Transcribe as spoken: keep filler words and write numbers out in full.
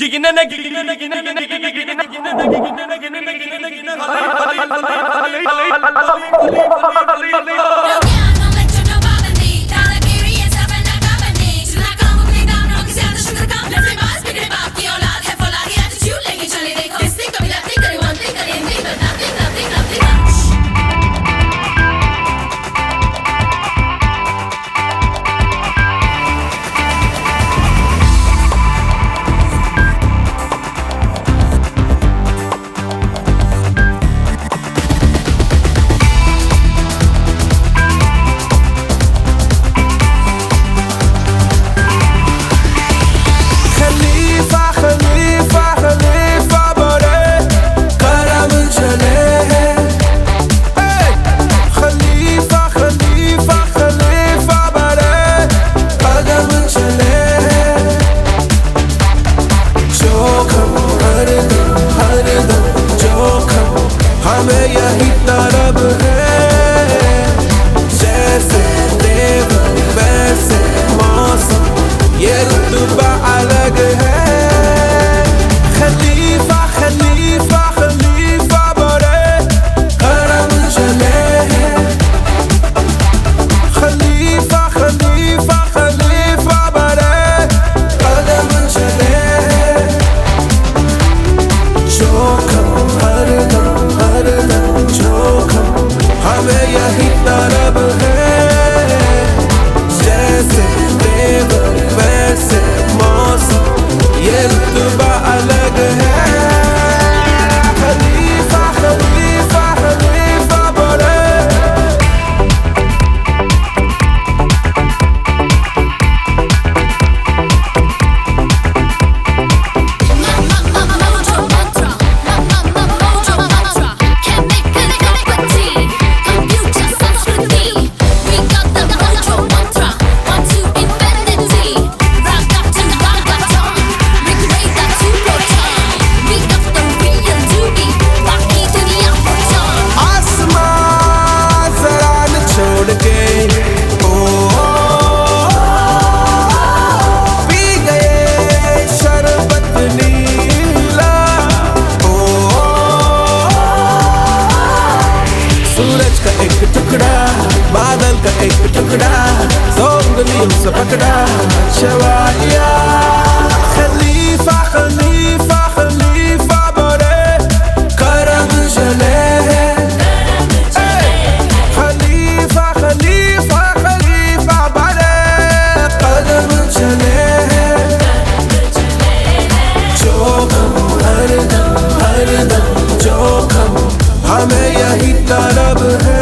हमें यही तरब है, जैसे देव वैसे मौसम, ये रुतबा अलग है। खलीफा खलीफा खलीफा बड़े करम चले हैं। खलीफा खलीफा खलीफा बड़े कदम चले हैं। जोखम हर दम हर दम जोखम, हमें यही तरब है, जैसे देव वैसे मौसम, ये रुतबा अलग है। खलीफा खलीफा खलीफा बड़े सूरज का एक टुकड़ा, बादल का एक टुकड़ा, सौ उंगलियों से पकड़ा शवालिया। खलीफा खलीफा खलीफा बड़े करम चले हैं। खलीफा खलीफा खलीफा बड़े कदम चले हैं। जोखम हर दम हर दम जोखम, हमें यही तरब है,